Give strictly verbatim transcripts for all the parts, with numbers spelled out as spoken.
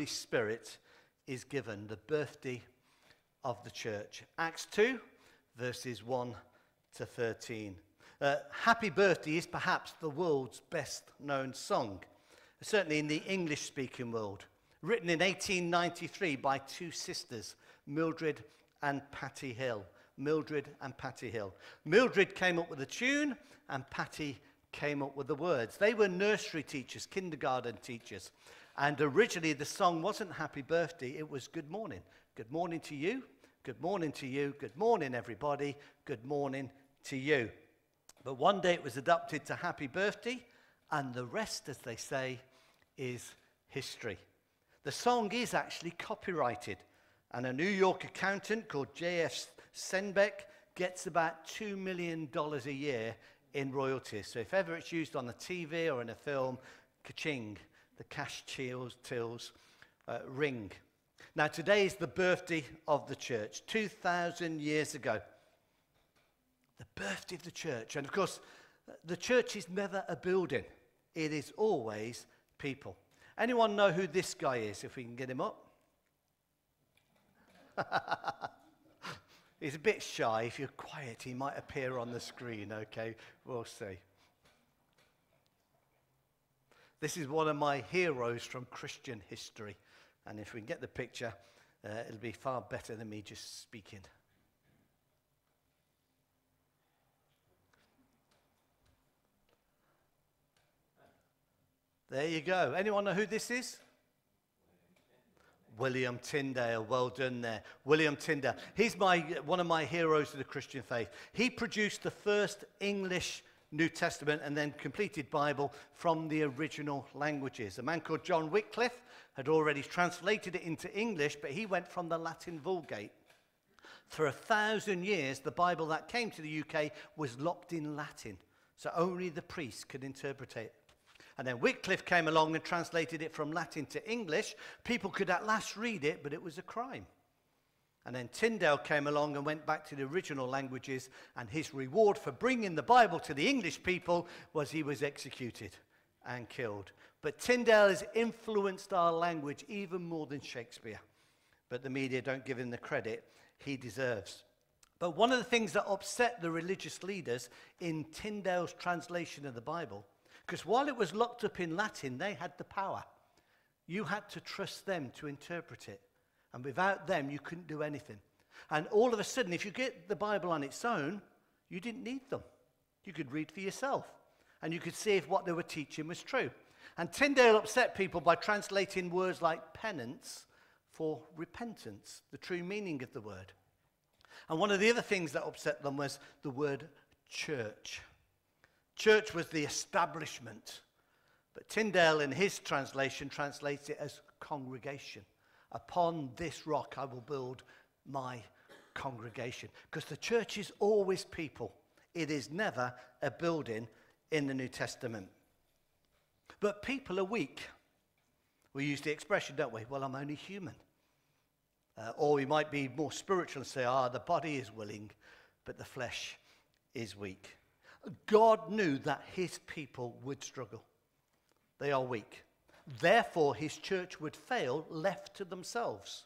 Spirit is given, the birthday of the church. Acts two, verses one to thirteen. Uh, Happy Birthday is perhaps the world's best known song, certainly in the English-speaking world. Written in eighteen ninety-three by two sisters, Mildred and Patty Hill. Mildred and Patty Hill. Mildred came up with the tune, and Patty came up with the words. They were nursery teachers, kindergarten teachers. And originally the song wasn't Happy Birthday, it was Good Morning. Good morning to you, good morning to you, good morning everybody, good morning to you. But one day it was adapted to Happy Birthday, and the rest, as they say, is history. The song is actually copyrighted, and a New York accountant called J F Senbeck gets about two million dollars a year in royalties. So if ever it's used on a T V or in a film, ka-ching, the cash tills, tills uh, ring. Now today is the birthday of the church, two thousand years ago. The birthday of the church. And of course, the church is never a building. It is always people. Anyone know who this guy is, if we can get him up? He's a bit shy. If you're quiet, he might appear on the screen, okay? We'll see. This is one of my heroes from Christian history. And if we can get the picture, uh, it'll be far better than me just speaking. There you go. Anyone know who this is? William Tyndale. Well done there. William Tyndale. He's my, one of my heroes of the Christian faith. He produced the first English New Testament and then completed Bible from the original languages. A man called John Wycliffe had already translated it into English, but he went from the Latin Vulgate. For a thousand years, the Bible that came to the U K was locked in Latin, so only the priests could interpret it. And then Wycliffe came along and translated it from Latin to English. People could at last read it, but it was a crime. And then Tyndale came along and went back to the original languages, and his reward for bringing the Bible to the English people was he was executed and killed. But Tyndale has influenced our language even more than Shakespeare. But the media don't give him the credit he deserves. But one of the things that upset the religious leaders in Tyndale's translation of the Bible, because while it was locked up in Latin, they had the power. You had to trust them to interpret it. And without them, you couldn't do anything. And all of a sudden, if you get the Bible on its own, you didn't need them. You could read for yourself. And you could see if what they were teaching was true. And Tyndale upset people by translating words like penance for repentance, the true meaning of the word. And one of the other things that upset them was the word church. Church was the establishment. But Tyndale, in his translation, translates it as congregation. Upon this rock I will build my congregation. Because the church is always people. It is never a building in the New Testament. But people are weak. We use the expression, don't we? Well, I'm only human. Uh, or we might be more spiritual and say, ah, the body is willing, but the flesh is weak. God knew that his people would struggle. They are weak. Therefore, his church would fail left to themselves.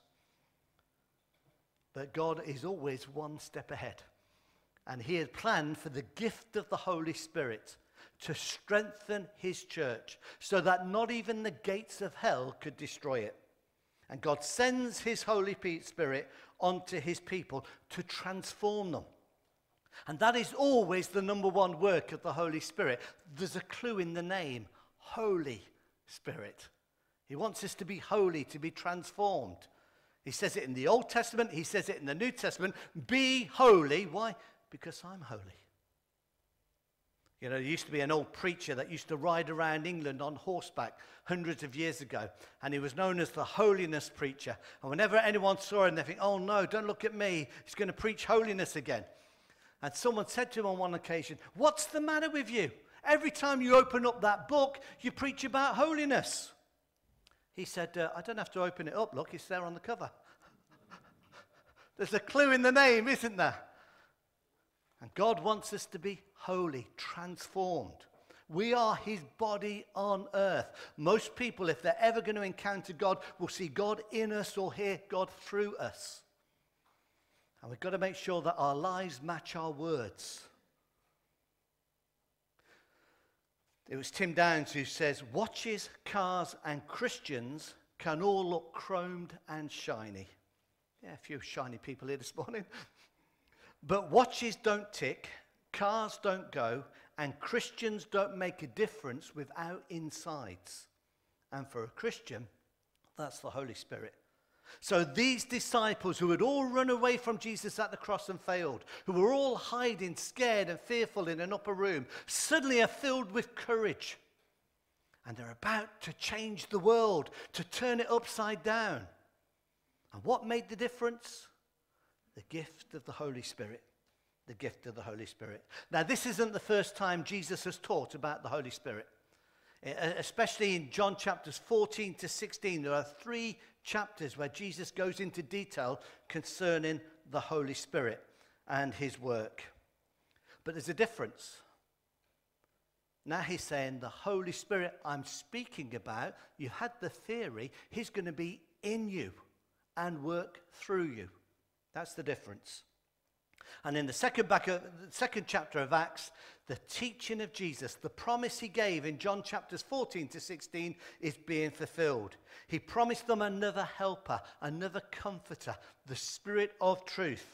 But God is always one step ahead. And he had planned for the gift of the Holy Spirit to strengthen his church so that not even the gates of hell could destroy it. And God sends his Holy Spirit onto his people to transform them. And that is always the number one work of the Holy Spirit. There's a clue in the name, Holy Spirit. He wants us to be holy, to be transformed. He says it in the Old Testament, he says it in the New Testament, be holy. Why? Because I'm holy. You know, there used to be an old preacher that used to ride around England on horseback hundreds of years ago, and he was known as the holiness preacher. And whenever anyone saw him, they think, oh no, don't look at me, he's going to preach holiness again. And someone said to him on one occasion, what's the matter with you? Every time you open up that book, you preach about holiness. He said, uh, I don't have to open it up, look, it's there on the cover. There's a clue in the name, isn't there? And God wants us to be holy, transformed. We are his body on earth. Most people, if they're ever going to encounter God, will see God in us or hear God through us. And we've got to make sure that our lives match our words. It was Tim Downs who says, watches, cars, and Christians can all look chromed and shiny. Yeah, a few shiny people here this morning. But watches don't tick, cars don't go, and Christians don't make a difference without insides. And for a Christian, that's the Holy Spirit. So these disciples who had all run away from Jesus at the cross and failed, who were all hiding, scared and fearful in an upper room, suddenly are filled with courage. And they're about to change the world, to turn it upside down. And what made the difference? The gift of the Holy Spirit. The gift of the Holy Spirit. Now, this isn't the first time Jesus has taught about the Holy Spirit. Especially in John chapters fourteen to sixteen, there are three chapters where Jesus goes into detail concerning the Holy Spirit and his work. But there's a difference. Now he's saying the Holy Spirit I'm speaking about, you had the theory, he's going to be in you and work through you. That's the difference. And in the second, back of, the second chapter of Acts, the teaching of Jesus, the promise he gave in John chapters fourteen to sixteen is being fulfilled. He promised them another helper, another comforter, the Spirit of truth.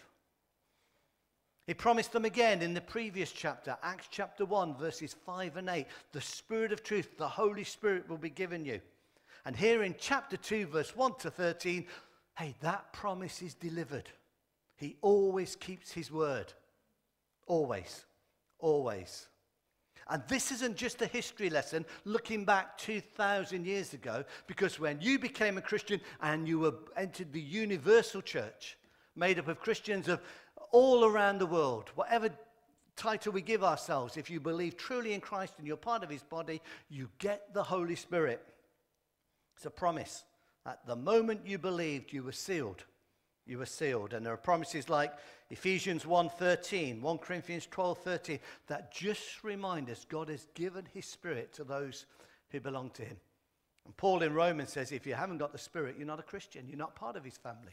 He promised them again in the previous chapter, Acts chapter one, verses five and eight, the Spirit of truth, the Holy Spirit will be given you. And here in chapter two, verse one to thirteen, hey, that promise is delivered. He always keeps his word. Always. Always. And this isn't just a history lesson looking back two thousand years ago, because when you became a Christian and you were entered the universal church, made up of Christians of all around the world, whatever title we give ourselves, if you believe truly in Christ and you're part of his body, you get the Holy Spirit. It's a promise. At the moment you believed, you were sealed. You were sealed. And there are promises like Ephesians one thirteen, First Corinthians twelve thirteen, that just remind us God has given his Spirit to those who belong to him. And Paul in Romans says, if you haven't got the Spirit, you're not a Christian. You're not part of his family.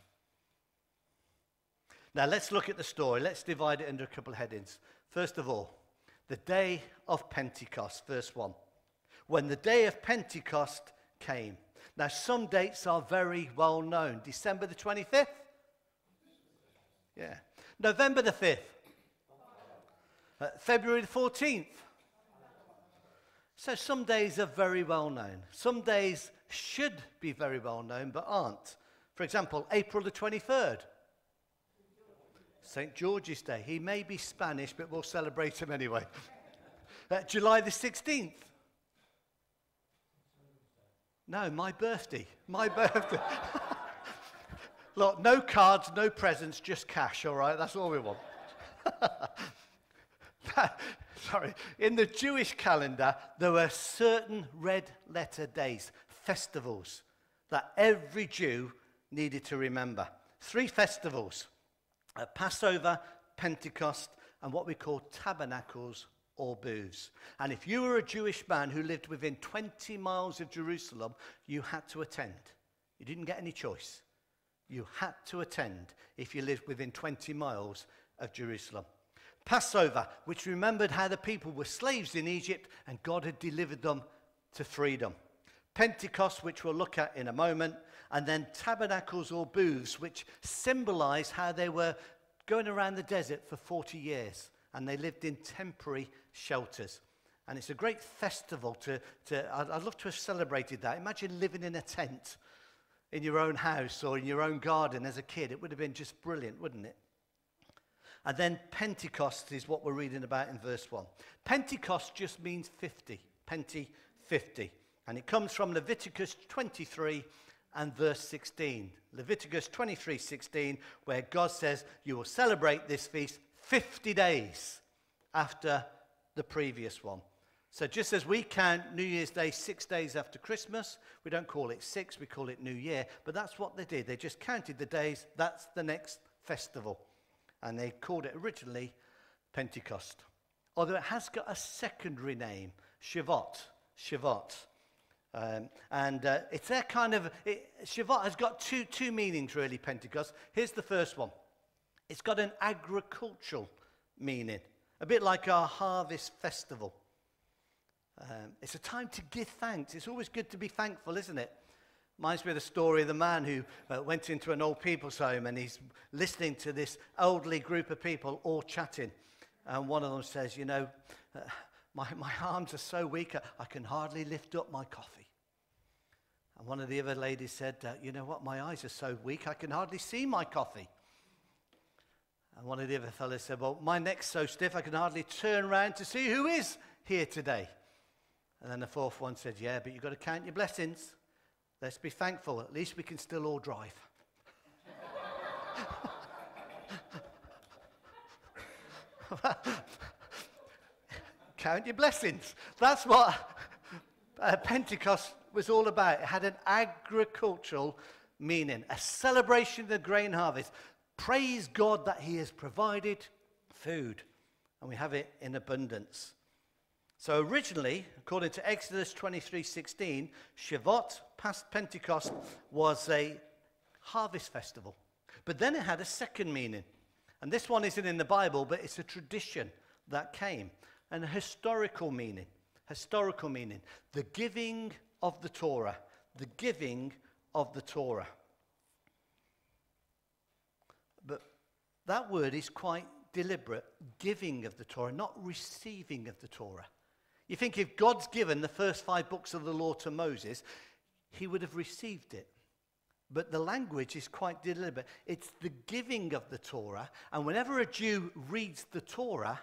Now let's look at the story. Let's divide it into a couple of headings. First of all, the day of Pentecost, verse one. When the day of Pentecost came. Now some dates are very well known. December the twenty-fifth. Yeah. November the fifth. Uh, February the fourteenth. So some days are very well known. Some days should be very well known but aren't. For example, April the twenty-third. Saint George's Day. He may be Spanish, but we'll celebrate him anyway. Uh, July the sixteenth. No, my birthday. My birthday. Look, no cards, no presents, just cash, all right? That's all we want. Sorry. In the Jewish calendar, there were certain red letter days, festivals, that every Jew needed to remember. Three festivals, uh, Passover, Pentecost, and what we call tabernacles or booths. And if you were a Jewish man who lived within twenty miles of Jerusalem, you had to attend. You didn't get any choice. You had to attend if you lived within twenty miles of Jerusalem. Passover, which remembered how the people were slaves in Egypt and God had delivered them to freedom. Pentecost, which we'll look at in a moment. And then tabernacles or booths, which symbolize how they were going around the desert for forty years. And they lived in temporary shelters. And it's a great festival to, to I'd, I'd love to have celebrated that. Imagine living in a tent in your own house or in your own garden as a kid. It would have been just brilliant, wouldn't it? And then Pentecost is what we're reading about in verse one. Pentecost just means fifty. Penti, fifty. And it comes from Leviticus twenty-three and verse sixteen. Leviticus twenty-three, sixteen, where God says, you will celebrate this feast fifty days after the previous one. So just as we count New Year's Day six days after Christmas, we don't call it six, we call it New Year. But that's what they did. They just counted the days. That's the next festival. And they called it originally Pentecost. Although it has got a secondary name, Shavuot. Shavuot. Um, and uh, it's their kind of, it, Shavuot has got two, two meanings really, Pentecost. Here's the first one. It's got an agricultural meaning, a bit like our harvest festival. Um, it's a time to give thanks. It's always good to be thankful, isn't it? Reminds me of the story of the man who uh, went into an old people's home and he's listening to this elderly group of people all chatting. And one of them says, you know, uh, my, my arms are so weak, I, I can hardly lift up my coffee. And one of the other ladies said, uh, you know what, my eyes are so weak, I can hardly see my coffee. And one of the other fellows said, well, my neck's so stiff, I can hardly turn around to see who is here today. And then the fourth one said, yeah, but you've got to count your blessings. Let's be thankful. At least we can still all drive. Count your blessings. That's what uh, Pentecost was all about. It had an agricultural meaning, a celebration of the grain harvest. Praise God that he has provided food, and we have it in abundance. So originally, according to Exodus twenty-three sixteen, Shavuot, past Pentecost, was a harvest festival. But then it had a second meaning. And this one isn't in the Bible, but it's a tradition that came. And a historical meaning. Historical meaning. The giving of the Torah. The giving of the Torah. But that word is quite deliberate. Giving of the Torah, not receiving of the Torah. You think if God's given the first five books of the law to Moses, he would have received it. But the language is quite deliberate. It's the giving of the Torah. And whenever a Jew reads the Torah,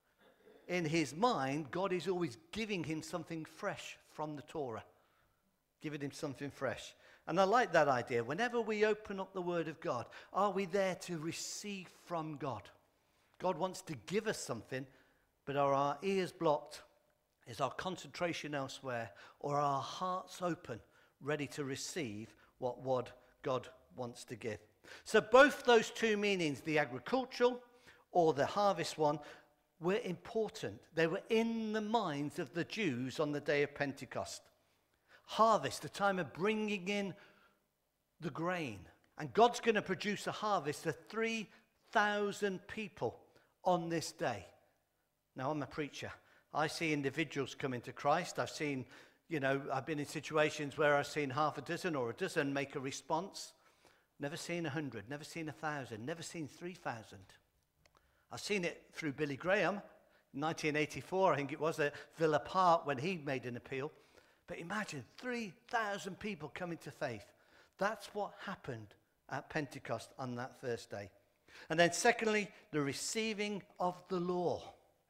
in his mind, God is always giving him something fresh from the Torah. Giving him something fresh. And I like that idea. Whenever we open up the Word of God, are we there to receive from God? God wants to give us something, but are our ears blocked? Is our concentration elsewhere, or are our hearts open, ready to receive what, what God wants to give? So both those two meanings, the agricultural or the harvest one, were important. They were in the minds of the Jews on the day of Pentecost. Harvest, the time of bringing in the grain. And God's going to produce a harvest of three thousand people on this day. Now, I'm a preacher. I see individuals coming to Christ. I've seen, you know, I've been in situations where I've seen half a dozen or a dozen make a response. Never seen a hundred, never seen a thousand, never seen three thousand. I've seen it through Billy Graham, nineteen eighty-four, I think it was, at Villa Park when he made an appeal. But imagine three thousand people coming to faith. That's what happened at Pentecost on that first day. And then secondly, the receiving of the law.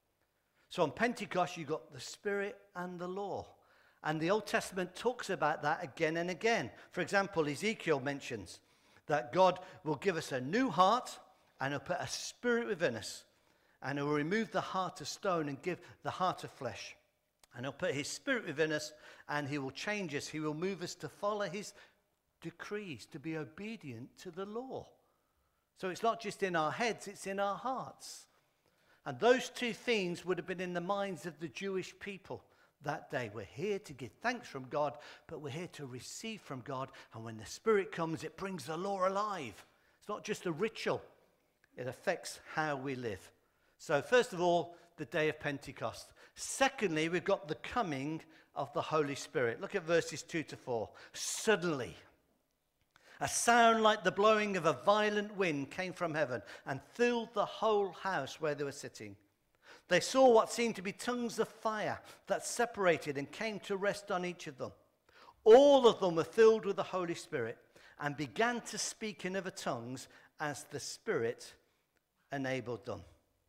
So on Pentecost, you got the Spirit and the law. And the Old Testament talks about that again and again. For example, Ezekiel mentions that God will give us a new heart and he'll put a spirit within us. And he'll remove the heart of stone and give the heart of flesh. And he'll put his spirit within us and he will change us. He will move us to follow his decrees, to be obedient to the law. So it's not just in our heads, it's in our hearts. And those two things would have been in the minds of the Jewish people that day. We're here to give thanks from God, but we're here to receive from God. And when the Spirit comes, it brings the law alive. It's not just a ritual. It affects how we live. So first of all, the day of Pentecost. Secondly, we've got the coming of the Holy Spirit. Look at verses two to four. Suddenly, a sound like the blowing of a violent wind came from heaven and filled the whole house where they were sitting. They saw what seemed to be tongues of fire that separated and came to rest on each of them. All of them were filled with the Holy Spirit and began to speak in other tongues as the Spirit enabled them.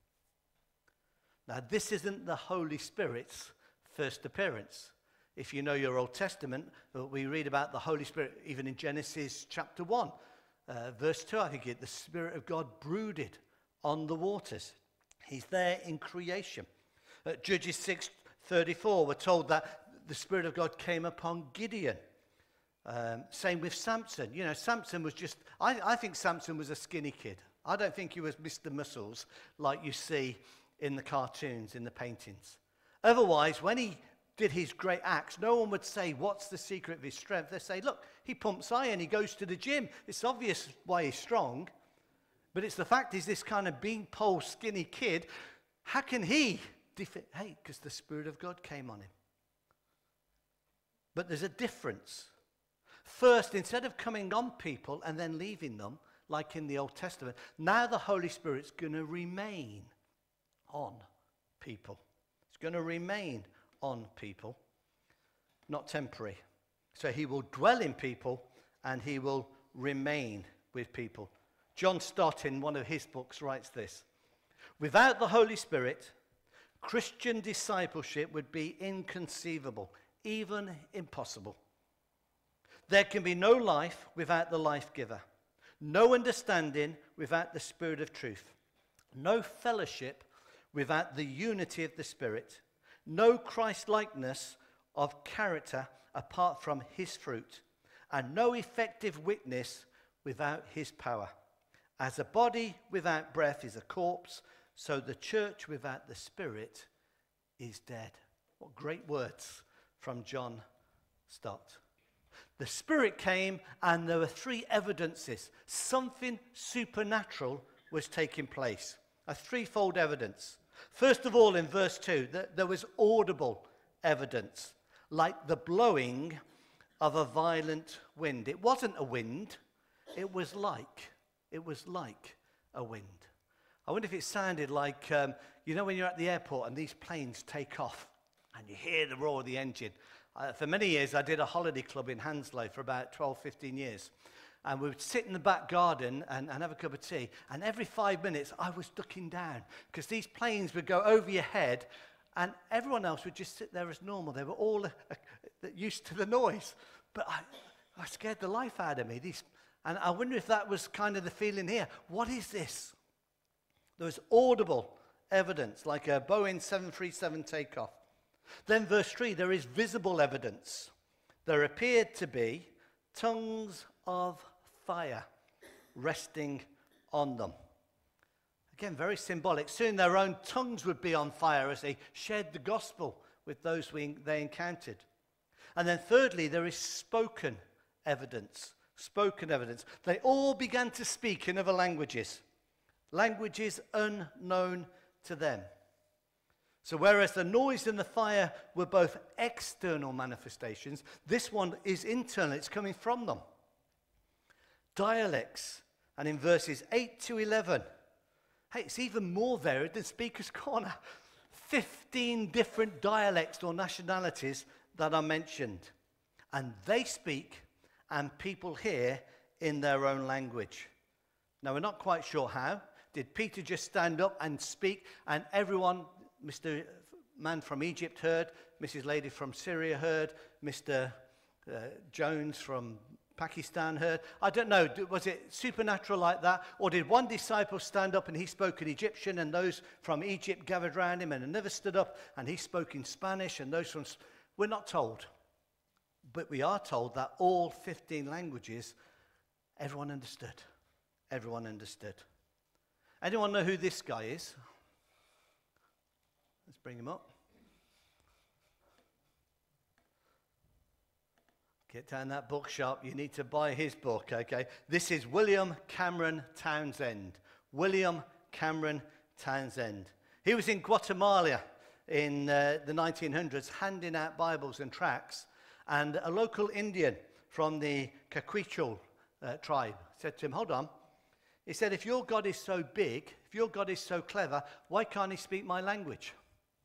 Now, this isn't the Holy Spirit's first appearance. If you know your Old Testament, we read about the Holy Spirit even in Genesis chapter one, uh, verse two, I think it, the Spirit of God brooded on the waters. He's there in creation. Uh, Judges six thirty-four, we're told that the Spirit of God came upon Gideon. Um, same with Samson. You know, Samson was just, I, I think Samson was a skinny kid. I don't think he was Mister Muscles like you see in the cartoons, in the paintings. Otherwise, when he did his great acts, no one would say, what's the secret of his strength? They say, look, he pumps iron, he goes to the gym. It's obvious why he's strong. But it's the fact is this kind of beanpole skinny kid, how can he defeat? Hey, because the Spirit of God came on him. But there's a difference. First, instead of coming on people and then leaving them, like in the Old Testament, now the Holy Spirit's going to remain on people. It's going to remain on people, not temporary. So he will dwell in people and he will remain with people. John Stott, in one of his books, writes this: without the Holy Spirit, Christian discipleship would be inconceivable, even impossible. There can be no life without the life giver, no understanding without the Spirit of truth, no fellowship without the unity of the Spirit, no Christ-likeness of character apart from his fruit, and no effective witness without his power. As a body without breath is a corpse, so the church without the Spirit is dead. What great words from John Stott. The Spirit came and there were three evidences. Something supernatural was taking place. A threefold evidence. First of all, in verse two, that there was audible evidence, like the blowing of a violent wind. It wasn't a wind, it was like, it was like a wind. I wonder if it sounded like, um, you know when you're at the airport and these planes take off and you hear the roar of the engine. Uh, for many years, I did a holiday club in Hounslow for about twelve, fifteen years. And we would sit in the back garden and, and have a cup of tea. And every five minutes, I was ducking down because these planes would go over your head and everyone else would just sit there as normal. They were all uh, uh, used to the noise. But I, I scared the life out of me. These, and I wonder if that was kind of the feeling here. What is this? There was audible evidence, like a Boeing seven thirty-seven takeoff. Then verse three, there is visible evidence. There appeared to be tongues of fire resting on them. Again, very symbolic. Soon their own tongues would be on fire as they shared the gospel with those we, they encountered. And then thirdly, there is spoken evidence. Spoken evidence. They all began to speak in other languages. Languages unknown to them. So whereas the noise and the fire were both external manifestations, this one is internal. It's coming from them. Dialects. And in verses eight to eleven, hey, it's even more varied than Speaker's Corner. fifteen different dialects or nationalities that are mentioned. And they speak and people hear in their own language. Now, we're not quite sure how. Did Peter just stand up and speak and everyone, Mister man from Egypt heard, Missus Lady from Syria heard, Mister Uh, Jones from Pakistan heard? I don't know. Was it supernatural like that? Or did one disciple stand up and he spoke in Egyptian and those from Egypt gathered around him, and another stood up and he spoke in Spanish and those from... We're not told. But we are told that all fifteen languages, everyone understood. Everyone understood. Anyone know who this guy is? Let's bring him up. Get down that bookshop. You need to buy his book, okay? This is William Cameron Townsend. William Cameron Townsend. He was in Guatemala in uh, the nineteen hundreds handing out Bibles and tracts, and a local Indian from the Caquichol uh, tribe said to him, hold on. He said, if your God is so big, if your God is so clever, why can't he speak my language?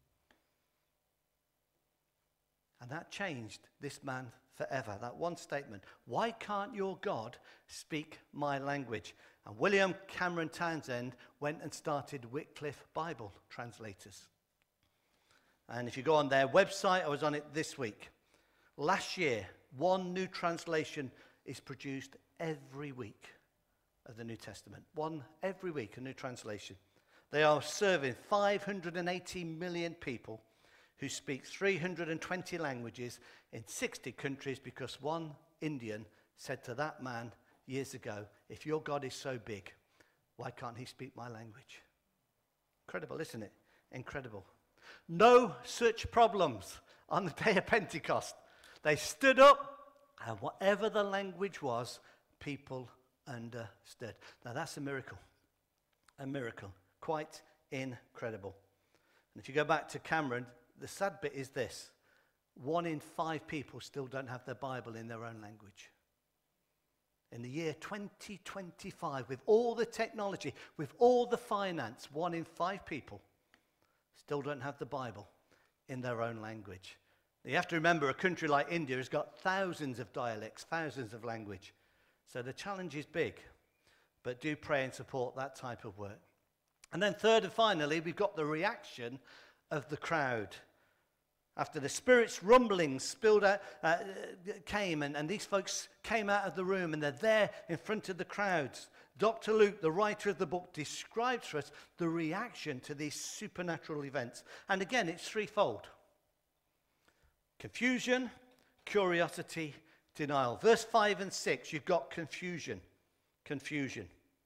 And that changed this man forever, that one statement. Why can't your God speak my language? And William Cameron Townsend went and started Wycliffe Bible Translators. And if you go on their website, I was on it this week. Last year, one new translation is produced every week of the New Testament. One every week, a new translation. They are serving five hundred eighty million people who speak three hundred twenty languages in sixty countries, because one Indian said to that man years ago, if your God is so big, why can't he speak my language? Incredible, isn't it? Incredible. No such problems on the day of Pentecost. They stood up, and whatever the language was, people understood. Now that's a miracle. A miracle. Quite incredible. And if you go back to Cameron, the sad bit is this. One in five people still don't have their Bible in their own language. In the year twenty twenty-five, with all the technology, with all the finance, one in five people still don't have the Bible in their own language. You have to remember, a country like India has got thousands of dialects, thousands of language. So the challenge is big, but do pray and support that type of work. And then third and finally, we've got the reaction of the crowd. After the Spirit's rumblings spilled out, uh, came, and, and these folks came out of the room, and they're there in front of the crowds. Doctor Luke, the writer of the book, describes for us the reaction to these supernatural events. And again, it's threefold. Confusion, curiosity, denial. Verse five and six, you've got confusion. Confusion.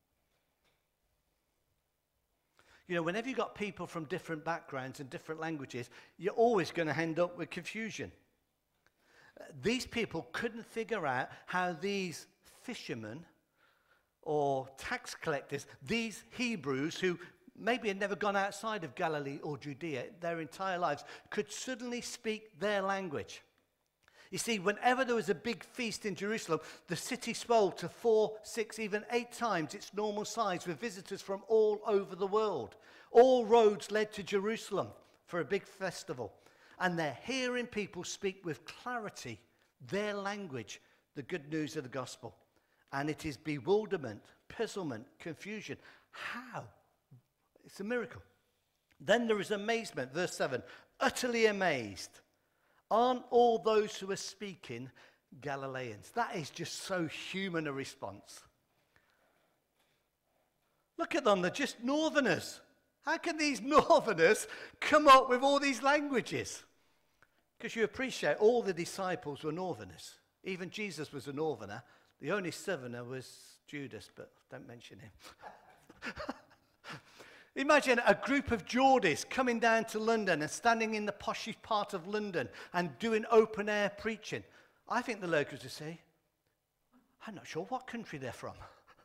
You know, whenever you've got people from different backgrounds and different languages, you're always going to end up with confusion. Uh, these people couldn't figure out how these fishermen or tax collectors, these Hebrews who maybe had never gone outside of Galilee or Judea their entire lives, could suddenly speak their language. You see, whenever there was a big feast in Jerusalem, the city swelled to four, six, even eight times its normal size with visitors from all over the world. All roads led to Jerusalem for a big festival. And they're hearing people speak with clarity their language, the good news of the gospel. And it is bewilderment, puzzlement, confusion. How? It's a miracle. Then there is amazement. Verse seven, utterly amazed. Aren't all those who are speaking Galileans? That is just so human a response. Look at them, they're just northerners. How can these northerners come up with all these languages? Because you appreciate all the disciples were northerners. Even Jesus was a northerner. The only southerner was Judas, but don't mention him. Imagine a group of Geordies coming down to London and standing in the poshest part of London and doing open air preaching. I think the locals would say, I'm not sure what country they're from.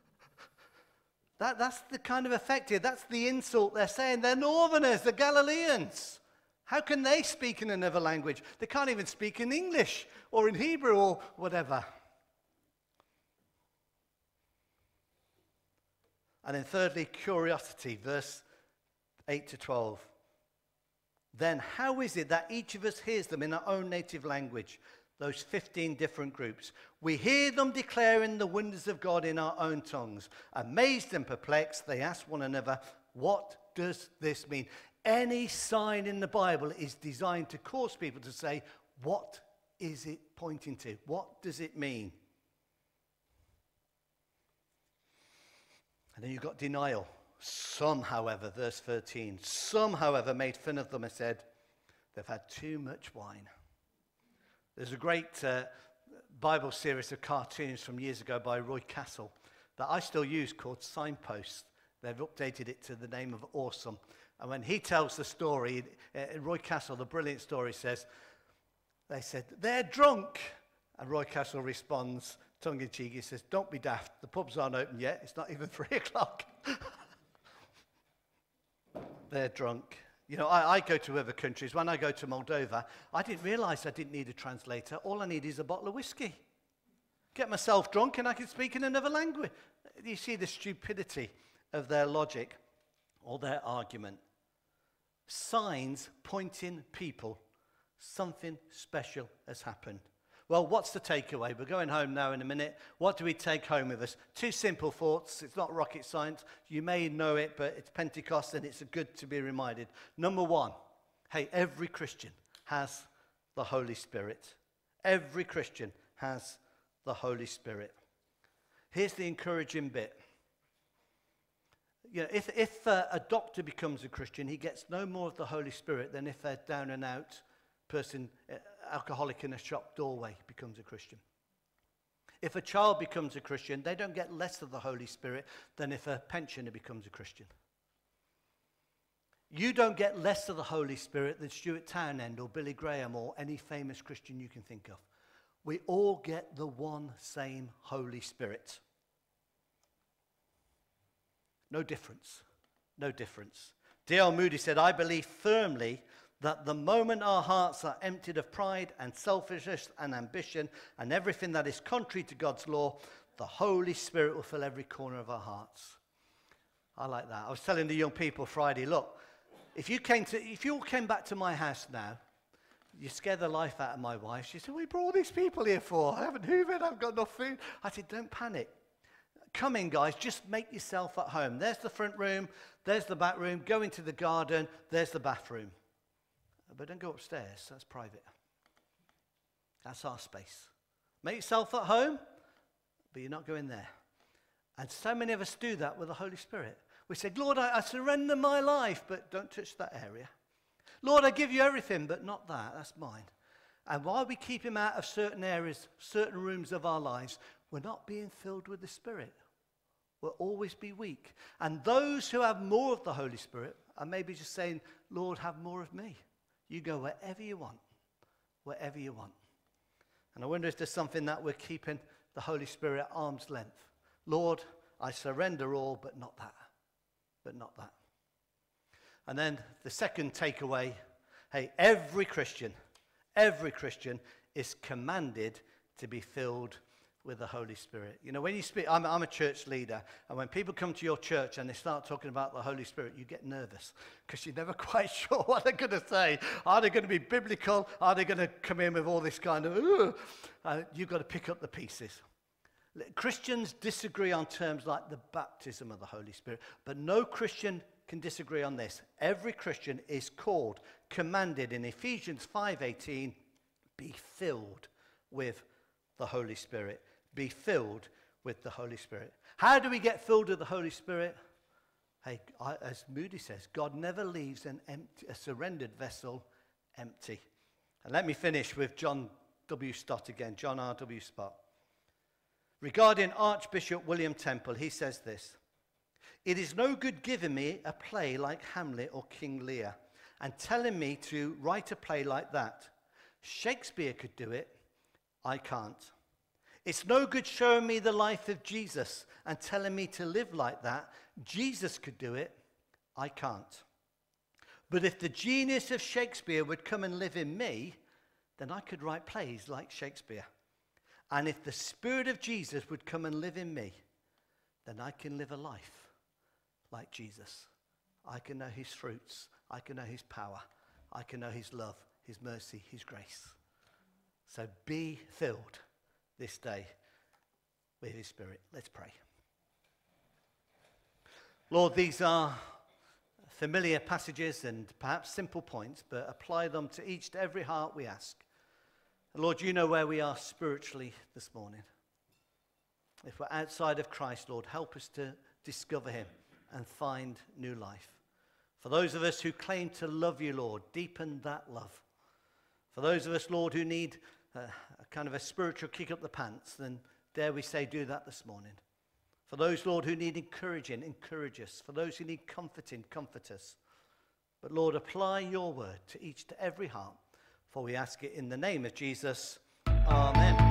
that, that's the kind of effect here. That's the insult they're saying. They're northerners, they're Galileans. How can they speak in another language? They can't even speak in English or in Hebrew or whatever. And then thirdly, curiosity, verse eight to twelve. Then how is it that each of us hears them in our own native language? Those fifteen different groups. We hear them declaring the wonders of God in our own tongues. Amazed and perplexed, they ask one another, what does this mean? Any sign in the Bible is designed to cause people to say, what is it pointing to? What does it mean? And then you've got denial. Some, however, verse thirteen, some, however, made fun of them and said, they've had too much wine. There's a great uh, Bible series of cartoons from years ago by Roy Castle that I still use called Signposts. They've updated it to the name of Awesome. And when he tells the story, uh, Roy Castle, the brilliant story, says, they said, they're drunk. And Roy Castle responds, tongue-in-cheek, he says, don't be daft. The pubs aren't open yet. It's not even three o'clock. They're drunk. You know, I, I go to other countries. When I go to Moldova, I didn't realize I didn't need a translator. All I need is a bottle of whiskey. Get myself drunk and I can speak in another language. You see the stupidity of their logic or their argument. Signs pointing people something special has happened. Well, what's the takeaway? We're going home now in a minute. What do we take home with us? Two simple thoughts. It's not rocket science. You may know it, but it's Pentecost and it's good to be reminded. Number one, hey, every Christian has the Holy Spirit. Every Christian has the Holy Spirit. Here's the encouraging bit. You know, if, if uh, a doctor becomes a Christian, he gets no more of the Holy Spirit than if a down and out person, uh, alcoholic in a shop doorway, becomes a Christian. If a child becomes a Christian, they don't get less of the Holy Spirit than if a pensioner becomes a Christian. You don't get less of the Holy Spirit than Stuart Townend or Billy Graham or any famous Christian you can think of. We all get the one same Holy Spirit. No difference. No difference. D L Moody said, I believe firmly that the moment our hearts are emptied of pride and selfishness and ambition and everything that is contrary to God's law, the Holy Spirit will fill every corner of our hearts. I like that. I was telling the young people Friday, look, if you came to, if you all came back to my house now, you scared the life out of my wife. She said, we brought all these people here for. I haven't hoovered, I've got no food. I said, don't panic. Come in, guys, just make yourself at home. There's the front room, there's the back room, go into the garden, there's the bathroom. But don't go upstairs, that's private. That's our space. Make yourself at home, but you're not going there. And so many of us do that with the Holy Spirit. We say, Lord, I, I surrender my life, but don't touch that area. Lord, I give you everything, but not that. That's mine. And while we keep him out of certain areas, certain rooms of our lives, we're not being filled with the Spirit. We'll always be weak. And those who have more of the Holy Spirit are maybe just saying, Lord, have more of me. You go wherever you want, wherever you want. And I wonder if there's something that we're keeping the Holy Spirit at arm's length. Lord, I surrender all, but not that. But not that. And then the second takeaway, hey, every Christian, every Christian is commanded to be filled with the Holy Spirit. You know, when you speak, I'm, I'm a church leader, and when people come to your church and they start talking about the Holy Spirit, you get nervous because you're never quite sure what they're going to say. Are they going to be biblical? Are they going to come in with all this kind of, uh, you've got to pick up the pieces. Christians disagree on terms like the baptism of the Holy Spirit, but no Christian can disagree on this. Every Christian is called, commanded in Ephesians five eighteen, be filled with the Holy Spirit. Be filled with the Holy Spirit. How do we get filled with the Holy Spirit? Hey, I, as Moody says, God never leaves an empty, a surrendered vessel empty. And let me finish with John W. Stott again, John R W. Stott. Regarding Archbishop William Temple, he says this: it is no good giving me a play like Hamlet or King Lear and telling me to write a play like that. Shakespeare could do it, I can't. It's no good showing me the life of Jesus and telling me to live like that. Jesus could do it, I can't. But if the genius of Shakespeare would come and live in me, then I could write plays like Shakespeare. And if the Spirit of Jesus would come and live in me, then I can live a life like Jesus. I can know his fruits. I can know his power. I can know his love, his mercy, his grace. So be filled this day with his Spirit. Let's pray. Lord, these are familiar passages and perhaps simple points, but apply them to each, to every heart we ask. Lord, you know where we are spiritually this morning. If we're outside of Christ, Lord, help us to discover him and find new life. For those of us who claim to love you, Lord, deepen that love. For those of us, Lord, who need a, a kind of a spiritual kick up the pants, then dare we say do that this morning. For those, Lord, who need encouraging, encourage us. For those who need comforting, comfort us. But Lord, apply your word to each, to every heart. For we ask it in the name of Jesus. Amen.